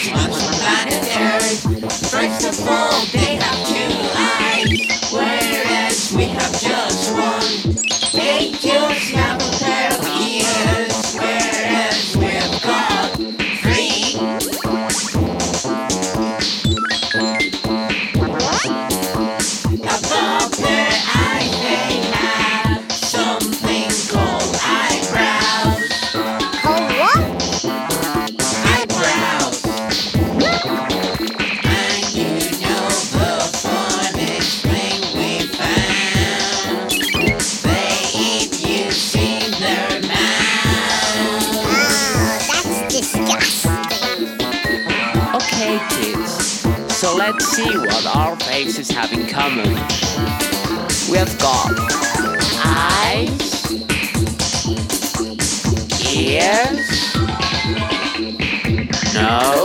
once on planet Earth. First of all, they have two eyes, whereas we have just one. Angels have a pair of ears, whereas we've got three. Above their eyes they have something called eyebrows. Called what? Eyebrows. And you know the funniest thing we found? They eat using their mouths. Oh, that's disgusting. Okay, kids, so let's see what our faces have in common. We've got eyes, ears, nose,